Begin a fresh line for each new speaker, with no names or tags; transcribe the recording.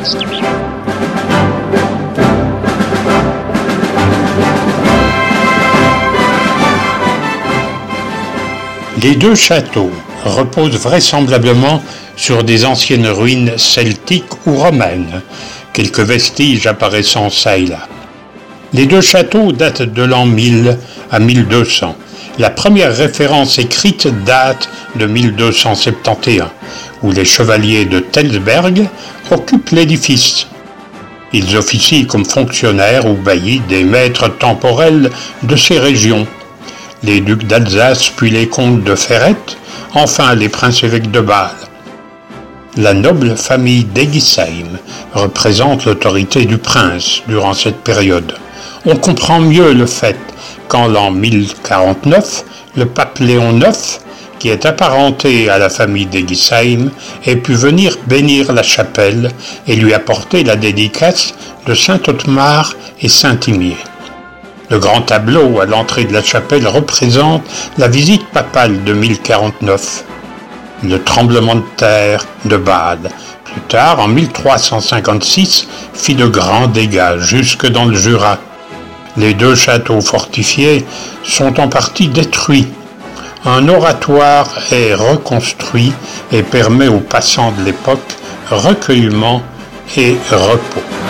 Les deux châteaux reposent vraisemblablement sur des anciennes ruines celtiques ou romaines, quelques vestiges apparaissant çà et là. Les deux châteaux datent de l'an 1000 à 1200. La première référence écrite date de 1271, où les chevaliers de Telsberg occupent l'édifice. Ils officient comme fonctionnaires ou baillis des maîtres temporels de ces régions. Les ducs d'Alsace puis les comtes de Ferrette, enfin les princes-évêques de Bâle. La noble famille d'Egisheim représente l'autorité du prince durant cette période. On comprend mieux le fait qu'en l'an 1049, le pape Léon IX, qui est apparenté à la famille d'Egisheim, ait pu venir bénir la chapelle et lui apporter la dédicace de saint Otmar et saint Imier. Le grand tableau à l'entrée de la chapelle représente la visite papale de 1049, le tremblement de terre de Bade. Plus tard, en 1356, fit de grands dégâts jusque dans le Jura. Les deux châteaux fortifiés sont en partie détruits. Un oratoire est reconstruit et permet aux passants de l'époque recueillement et repos.